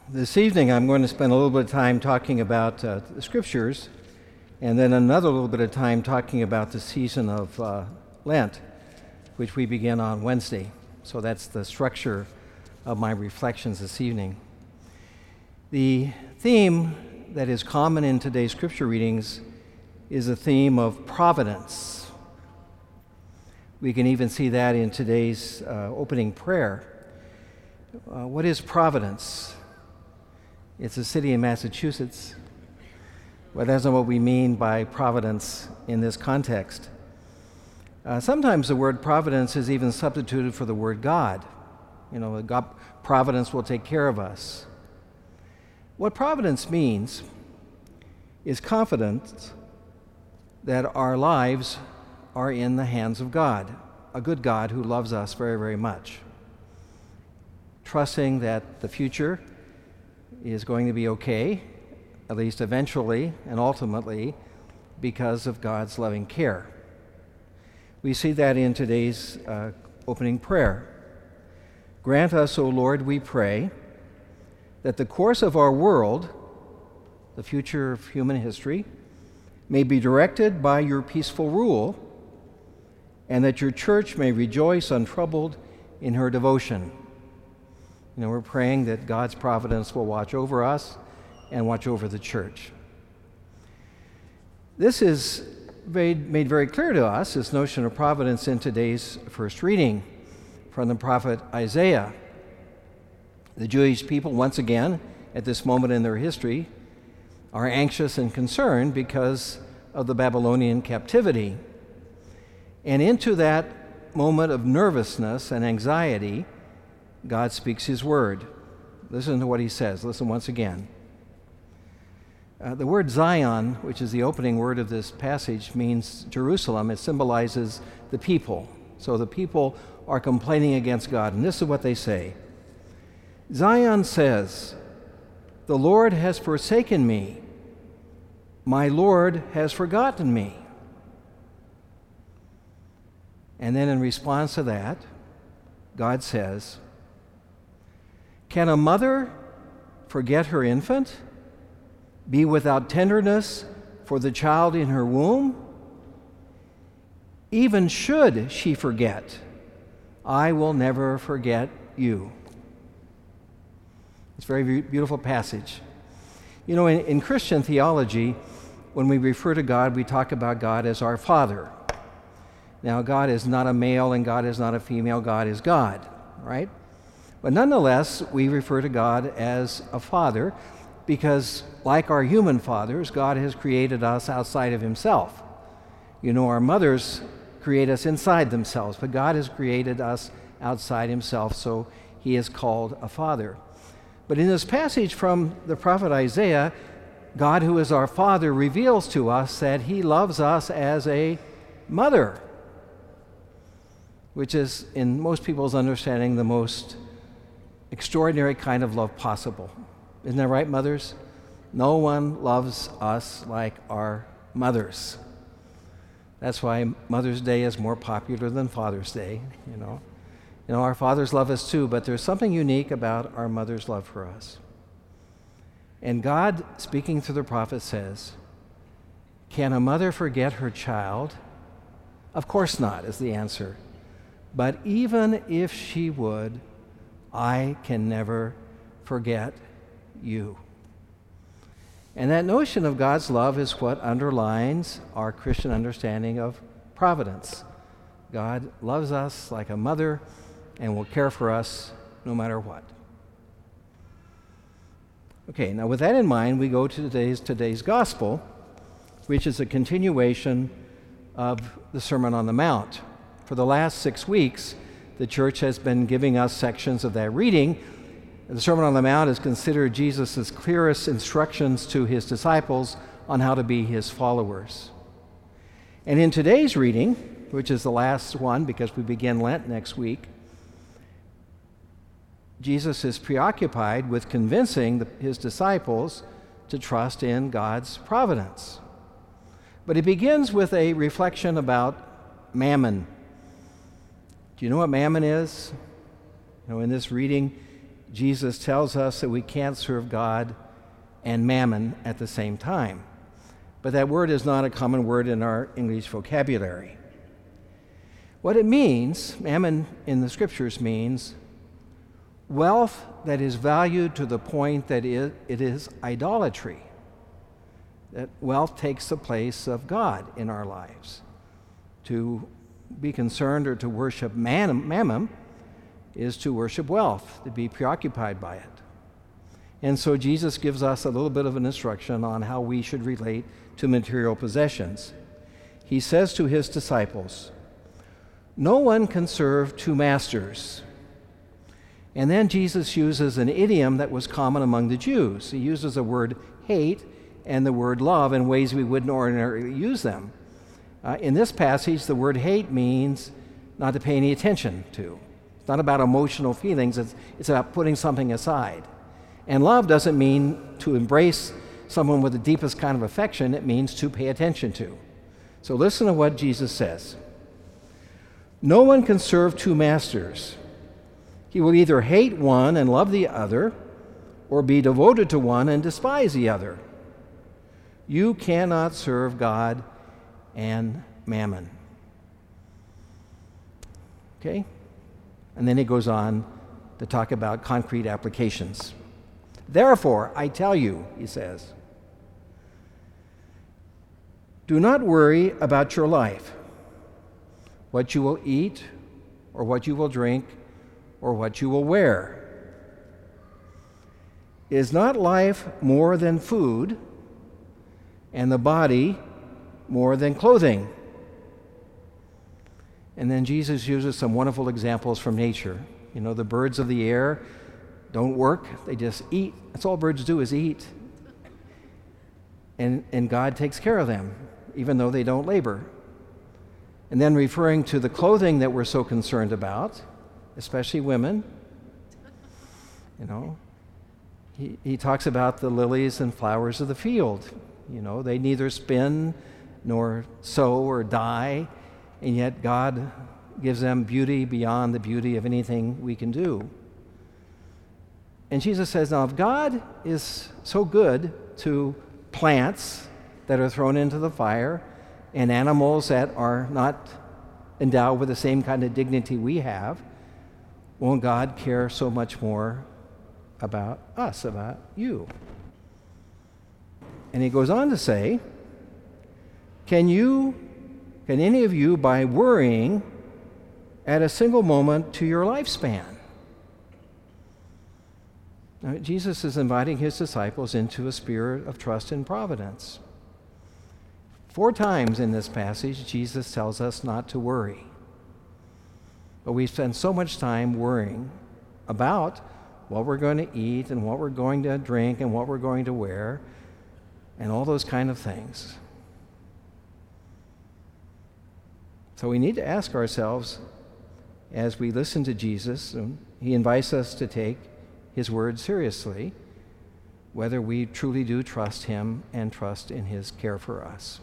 This evening I'm going to spend a little bit of time talking about the Scriptures, and then another little bit of time talking about the season of Lent, which we begin on Wednesday. So that's the structure of my reflections this evening. The theme that is common in today's Scripture readings is a theme of providence. We can even see that in today's opening prayer. What is providence? It's a city in Massachusetts. Well, that's not what we mean by providence in this context. Sometimes the word providence is even substituted for the word God. God, providence will take care of us. What providence means is confidence that our lives are in the hands of God, a good God who loves us very, very much. Trusting that the future is going to be okay, at least eventually and ultimately, because of God's loving care. We see that in today's opening prayer. Grant us, O Lord, we pray, that the course of our world, the future of human history, may be directed by your peaceful rule, and that your church may rejoice untroubled in her devotion. We're praying that God's providence will watch over us and watch over the church. This is made very clear to us, this notion of providence, in today's first reading from the prophet Isaiah. The Jewish people, once again, at this moment in their history, are anxious and concerned because of the Babylonian captivity. And into that moment of nervousness and anxiety, God speaks his word. Listen to what he says. Listen once again. The word Zion, which is the opening word of this passage, means Jerusalem. It symbolizes the people. So the people are complaining against God. And this is what they say. Zion says, "The Lord has forsaken me. My Lord has forgotten me." And then in response to that, God says, "Can a mother forget her infant, be without tenderness for the child in her womb? Even should she forget, I will never forget you." It's a very beautiful passage. In Christian theology, when we refer to God, we talk about God as our Father. Now, God is not a male and God is not a female. God is God, right? But nonetheless, we refer to God as a father because, like our human fathers, God has created us outside of himself. Our mothers create us inside themselves, but God has created us outside himself, so he is called a father. But in this passage from the prophet Isaiah, God, who is our Father, reveals to us that he loves us as a mother, which is, in most people's understanding, the most extraordinary kind of love possible. Isn't that right, mothers? No one loves us like our mothers. That's why Mother's Day is more popular than Father's Day, Our fathers love us too, but there's something unique about our mother's love for us. And God, speaking through the prophet, says, "Can a mother forget her child? Of course not," is the answer. "But even if she would, I can never forget you." And that notion of God's love is what underlines our Christian understanding of providence. God loves us like a mother and will care for us no matter what. Okay, now with that in mind, we go to today's gospel, which is a continuation of the Sermon on the Mount. For the last 6 weeks, the church has been giving us sections of that reading. The Sermon on the Mount is considered Jesus' clearest instructions to his disciples on how to be his followers. And in today's reading, which is the last one because we begin Lent next week, Jesus is preoccupied with convincing his disciples to trust in God's providence. But he begins with a reflection about mammon. Do you know what mammon is? In this reading, Jesus tells us that we can't serve God and mammon at the same time. But that word is not a common word in our English vocabulary. What it means, mammon in the scriptures means wealth that is valued to the point that it is idolatry. That wealth takes the place of God in our lives. To be concerned or to worship mammon is to worship wealth, to be preoccupied by it. And so Jesus gives us a little bit of an instruction on how we should relate to material possessions. He says to his disciples, "No one can serve two masters." And then Jesus uses an idiom that was common among the Jews. He uses the word hate and the word love in ways we wouldn't ordinarily use them. In this passage, the word hate means not to pay any attention to. It's not about emotional feelings, it's about putting something aside. And love doesn't mean to embrace someone with the deepest kind of affection, it means to pay attention to. So listen to what Jesus says. No one can serve two masters. He will either hate one and love the other, or be devoted to one and despise the other. You cannot serve God and mammon. Okay? And then he goes on to talk about concrete applications. Therefore, I tell you, he says, do not worry about your life, what you will eat, or what you will drink, or what you will wear. Is not life more than food, and the body more than clothing? And then Jesus uses some wonderful examples from nature. You know, the birds of the air don't work, they just eat. That's all birds do is eat. And God takes care of them, even though they don't labor. And then referring to the clothing that we're so concerned about, especially women, you know, he talks about the lilies and flowers of the field. You know, they neither spin nor sow or dye, and yet God gives them beauty beyond the beauty of anything we can do. And Jesus says, now, if God is so good to plants that are thrown into the fire and animals that are not endowed with the same kind of dignity we have, won't God care so much more about us, about you? And he goes on to say, can any of you, by worrying, add a single moment to your lifespan? Now, Jesus is inviting his disciples into a spirit of trust in providence. 4 times in this passage, Jesus tells us not to worry. But we spend so much time worrying about what we're going to eat and what we're going to drink and what we're going to wear and all those kind of things. So we need to ask ourselves, as we listen to Jesus, and he invites us to take his word seriously, whether we truly do trust him and trust in his care for us.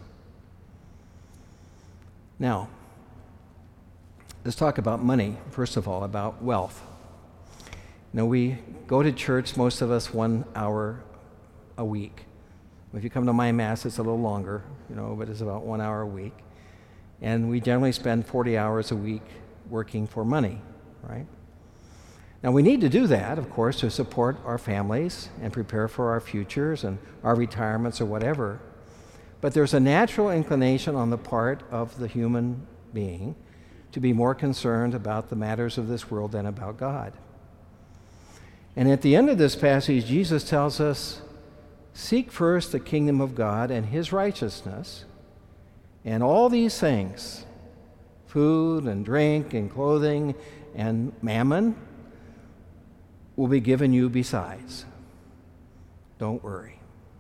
Now, let's talk about money, first of all, about wealth. Now, we go to church, most of us, 1 hour a week. If you come to my Mass, it's a little longer, but it's about 1 hour a week. And we generally spend 40 hours a week working for money, right? Now, we need to do that, of course, to support our families and prepare for our futures and our retirements or whatever. But there's a natural inclination on the part of the human being to be more concerned about the matters of this world than about God. And at the end of this passage, Jesus tells us, seek first the kingdom of God and his righteousness, and all these things, food and drink and clothing and mammon, will be given you besides. Don't worry.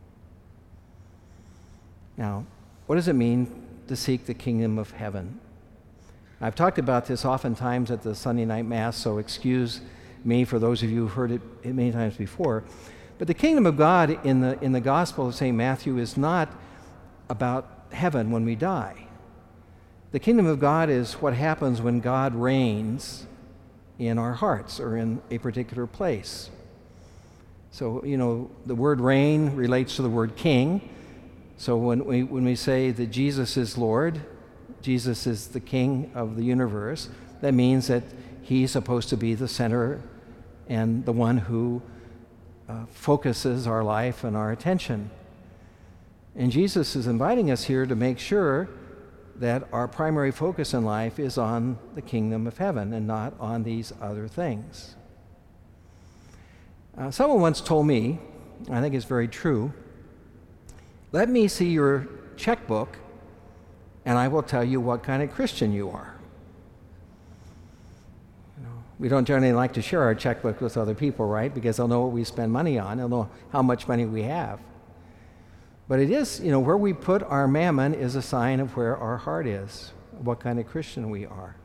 Now, what does it mean to seek the kingdom of heaven? I've talked about this oftentimes at the Sunday night Mass, so excuse me for those of you who've heard it many times before. But the kingdom of God in the Gospel of St. Matthew is not about heaven when we die. The kingdom of God is what happens when God reigns in our hearts or in a particular place. So, the word reign relates to the word king. So when we say that Jesus is Lord, Jesus is the King of the universe, that means that he's supposed to be the center and the one who focuses our life and our attention. And Jesus is inviting us here to make sure that our primary focus in life is on the kingdom of heaven and not on these other things. Someone once told me, I think it's very true, let me see your checkbook and I will tell you what kind of Christian you are. We don't generally like to share our checkbook with other people, right? Because they'll know what we spend money on. They'll know how much money we have. But it is, where we put our mammon is a sign of where our heart is, what kind of Christian we are.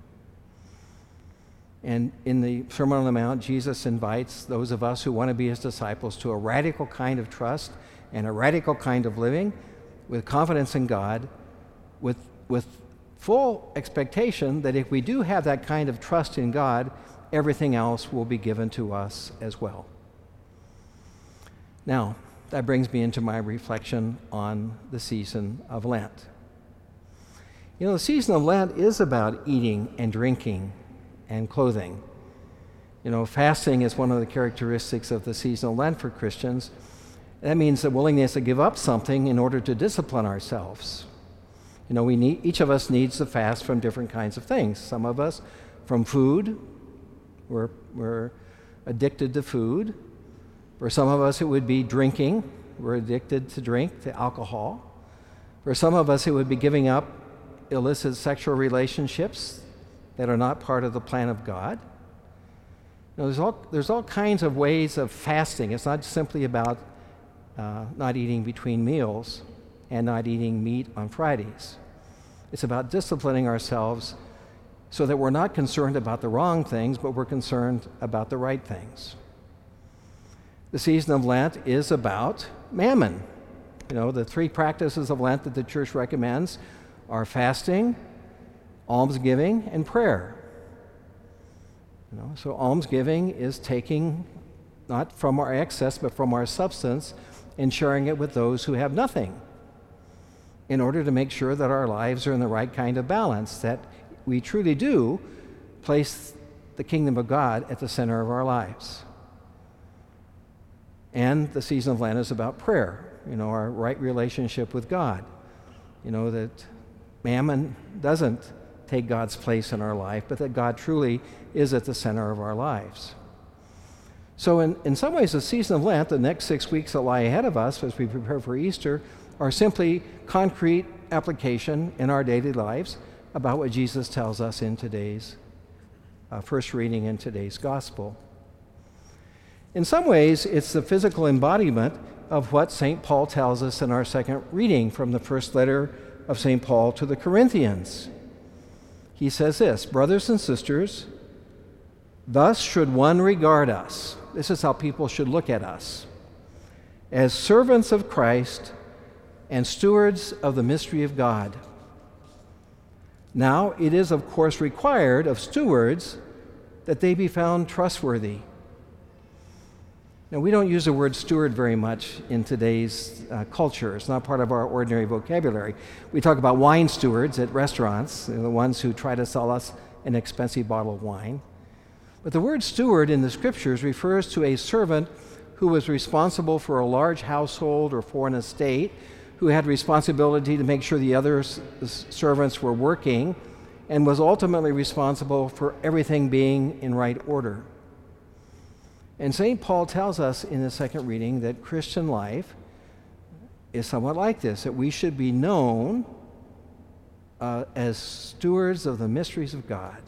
And in the Sermon on the Mount, Jesus invites those of us who want to be his disciples to a radical kind of trust and a radical kind of living with confidence in God, with full expectation that if we do have that kind of trust in God, everything else will be given to us as well. Now, that brings me into my reflection on the season of Lent. The season of Lent is about eating and drinking and clothing. Fasting is one of the characteristics of the season of Lent for Christians. That means the willingness to give up something in order to discipline ourselves. Each of us needs to fast from different kinds of things. Some of us from food. We're addicted to food. For some of us, it would be drinking. We're addicted to drink, to alcohol. For some of us, it would be giving up illicit sexual relationships that are not part of the plan of God. There's all kinds of ways of fasting. It's not simply about not eating between meals and not eating meat on Fridays. It's about disciplining ourselves so that we're not concerned about the wrong things, but we're concerned about the right things. The season of Lent is about mammon. The three practices of Lent that the church recommends are fasting, almsgiving, and prayer. So almsgiving is taking not from our excess, but from our substance and sharing it with those who have nothing in order to make sure that our lives are in the right kind of balance, that we truly do place the kingdom of God at the center of our lives. And the season of Lent is about prayer, our right relationship with God. That mammon doesn't take God's place in our life, but that God truly is at the center of our lives. So in some ways, the season of Lent, the next 6 weeks that lie ahead of us as we prepare for Easter, are simply concrete application in our daily lives about what Jesus tells us in today's first reading in today's gospel. In some ways, it's the physical embodiment of what St. Paul tells us in our second reading from the first letter of St. Paul to the Corinthians. He says this, "Brothers and sisters, thus should one regard us," this is how people should look at us, "as servants of Christ and stewards of the mystery of God. Now, it is of course required of stewards that they be found trustworthy." Now, we don't use the word steward very much in today's culture. It's not part of our ordinary vocabulary. We talk about wine stewards at restaurants, the ones who try to sell us an expensive bottle of wine. But the word steward in the scriptures refers to a servant who was responsible for a large household or for an estate, who had responsibility to make sure the other servants were working, and was ultimately responsible for everything being in right order. And St. Paul tells us in the second reading that Christian life is somewhat like this, that we should be known as stewards of the mysteries of God.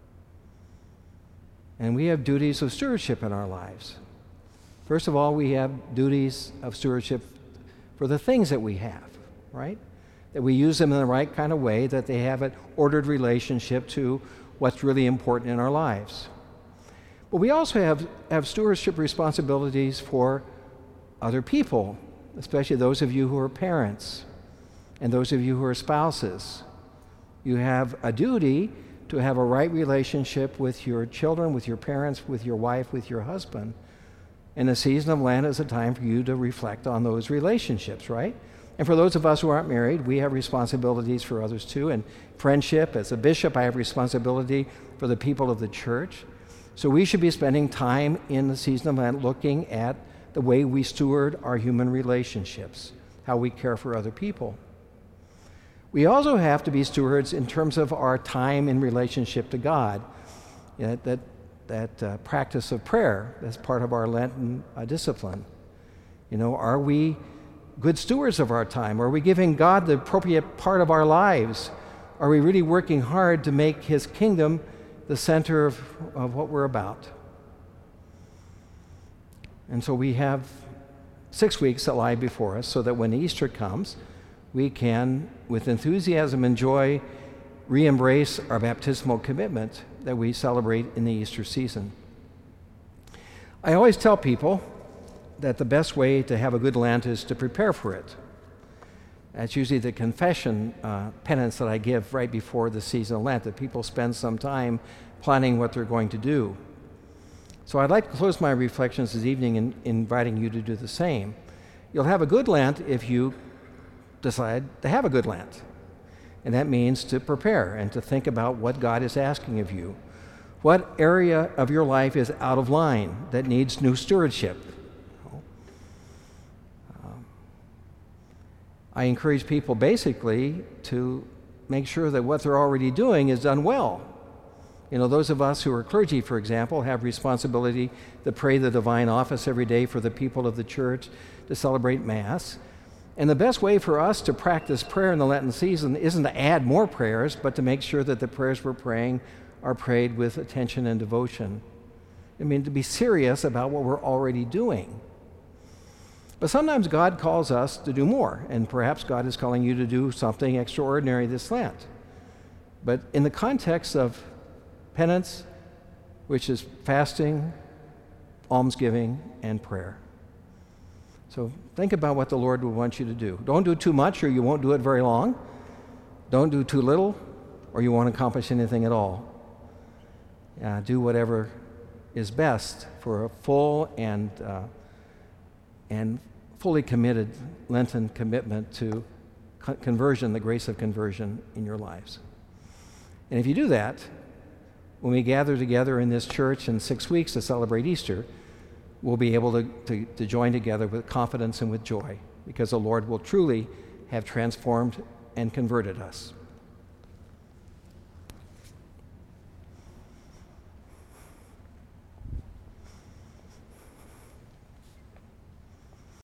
And we have duties of stewardship in our lives. First of all, we have duties of stewardship for the things that we have, right? That we use them in the right kind of way, that they have an ordered relationship to what's really important in our lives. But we also have stewardship responsibilities for other people, especially those of you who are parents and those of you who are spouses. You have a duty to have a right relationship with your children, with your parents, with your wife, with your husband. And the season of Lent is a time for you to reflect on those relationships, right? And for those of us who aren't married, we have responsibilities for others too. And friendship, as a bishop, I have responsibility for the people of the church. So we should be spending time in the season of Lent looking at the way we steward our human relationships, how we care for other people. We also have to be stewards in terms of our time in relationship to God. That practice of prayer, that's part of our Lenten discipline. Are we good stewards of our time? Are we giving God the appropriate part of our lives? Are we really working hard to make His kingdom the center of what we're about? And so we have 6 weeks that lie before us so that when Easter comes, we can, with enthusiasm and joy, re-embrace our baptismal commitment that we celebrate in the Easter season. I always tell people that the best way to have a good Lent is to prepare for it. That's usually the confession penance that I give right before the season of Lent, that people spend some time planning what they're going to do. So I'd like to close my reflections this evening in inviting you to do the same. You'll have a good Lent if you decide to have a good Lent. And that means to prepare and to think about what God is asking of you. What area of your life is out of line that needs new stewardship? I encourage people basically to make sure that what they're already doing is done well. Those of us who are clergy, for example, have responsibility to pray the divine office every day for the people of the church, to celebrate Mass. And the best way for us to practice prayer in the Lenten season isn't to add more prayers, but to make sure that the prayers we're praying are prayed with attention and devotion. To be serious about what we're already doing. But sometimes God calls us to do more, and perhaps God is calling you to do something extraordinary this Lent. But in the context of penance, which is fasting, almsgiving, and prayer. So think about what the Lord would want you to do. Don't do too much or you won't do it very long. Don't do too little or you won't accomplish anything at all. Do whatever is best for a full and fully committed Lenten commitment to conversion, the grace of conversion in your lives. And if you do that, when we gather together in this church in 6 weeks to celebrate Easter, we'll be able to join together with confidence and with joy, because the Lord will truly have transformed and converted us.